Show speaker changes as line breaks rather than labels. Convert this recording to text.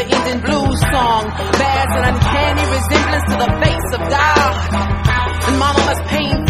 never-ending blues song bears an uncanny resemblance to the face of God. And mama must paint